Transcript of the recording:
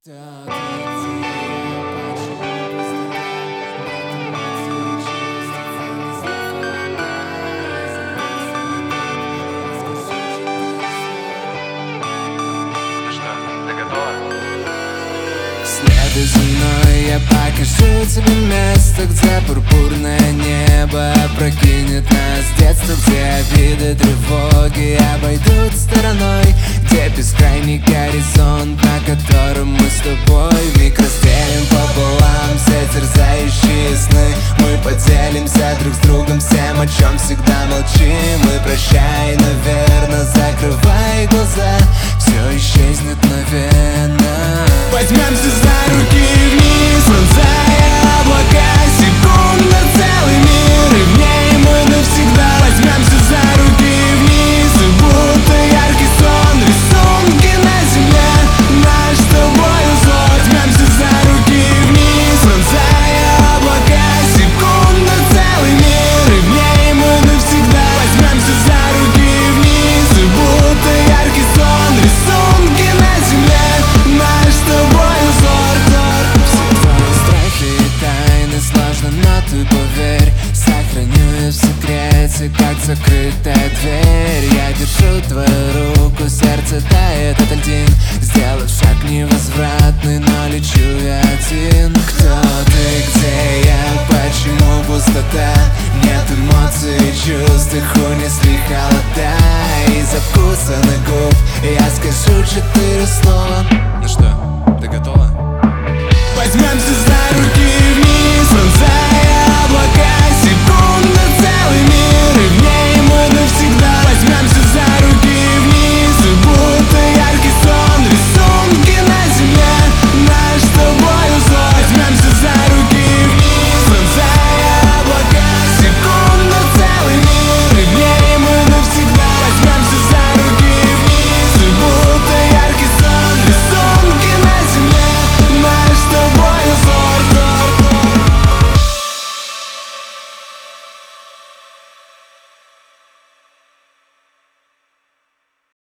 Следуй за мной, я покажу тебе место, где пурпурное небо прокинет нас. Детство, где обиды, тревоги обойдут стороной, где бескрайний горизонт, на котором мы с тобой вмиг разделим пополам все терзающие сны. Мы поделимся друг с другом всем, о чем всегда молчим. И прощай, наверное, закрывай глаза, все исчезнет мгновенно. Возьмемся за руки вниз, пронзая облака, секунд на целый мир, и в ней мы навсегда. Возьмемся за руки вниз, и будто яркий сон, рисунки на земле, наш с тобой узор. Возьмемся за руки вниз, пронзая облака, секунд на целый мир, и в ней мы навсегда. Возьмемся за руки вниз, и будто яркий сон, рисунки на земле, наш с тобой узор. Все твои страхи и тайны сложно, но ты поверь, сохраню их в секрете, как закрытая дверь. Я держу твою руку, сердце тает от льдин, сделав шаг невозвратный, но лечу я один. Кто ты, где я, почему пустота? Нет эмоций и чувств, их унесли холода. Из-за вкуса на губ я скажу 4 слова. Ну что?